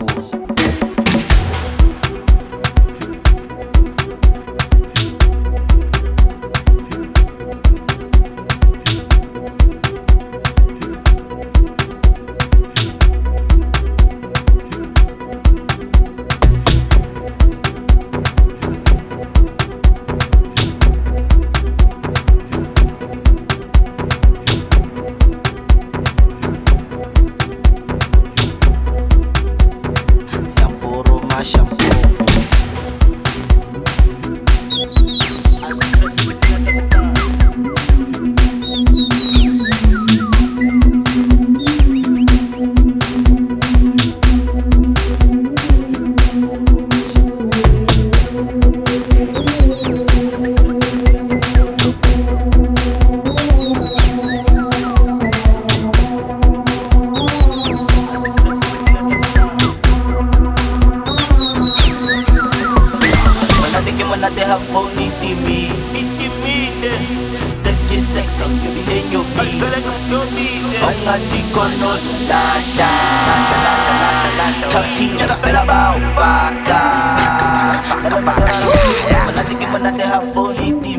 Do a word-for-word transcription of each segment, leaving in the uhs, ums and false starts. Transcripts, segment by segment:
They have phone it me, it me, sexy sex on you in your beat. On my chico no sulasha, lasha, lasha, lasha, lasha. Scafty never fell about baka, baka, baka, shit. When I think when they have phone it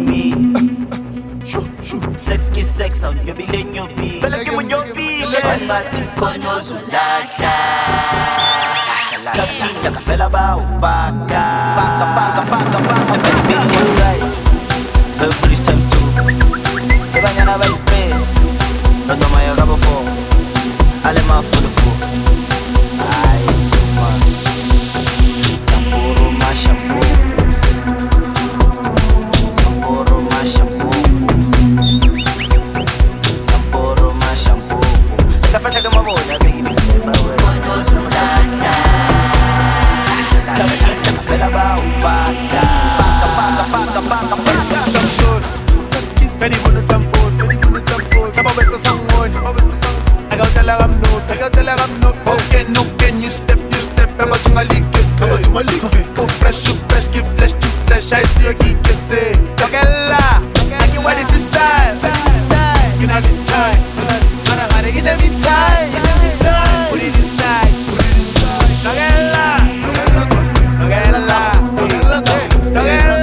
me, sexy sex on you in your beat. On my chico no sulasha. Scafty never fell about baka, baka, baka, baka, baka. Baby, one side, feel foolish times two. If I never buy play, no to my rubber for. I let my food for. Ah, it's too much. Samporo my shampoo. Samporo my shampoo. Samporo my shampoo. Like a fresh like a mabo, I beg you to stay far away. Ready for the tempo, ready for the tempo. Tell me where to song on, I got tell her I'm no, I got tell her I'm no. Okay, no, can you step, you step, I'm about to my league, I'm about to my league. Oh, fresh, you fresh, give flesh to flesh, I see you geek it. Togella, I can wear it freestyle, you know the time, I don't wanna get every time, put it inside, put it inside. Togella, Togella, Togella,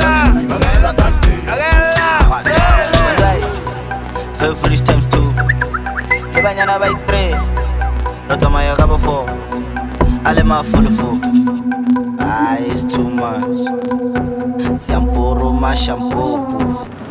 feel foolish times two. If I never buy three, no to my rubber for. I let my full for. Ah, it's too much. Samporo my shampoo.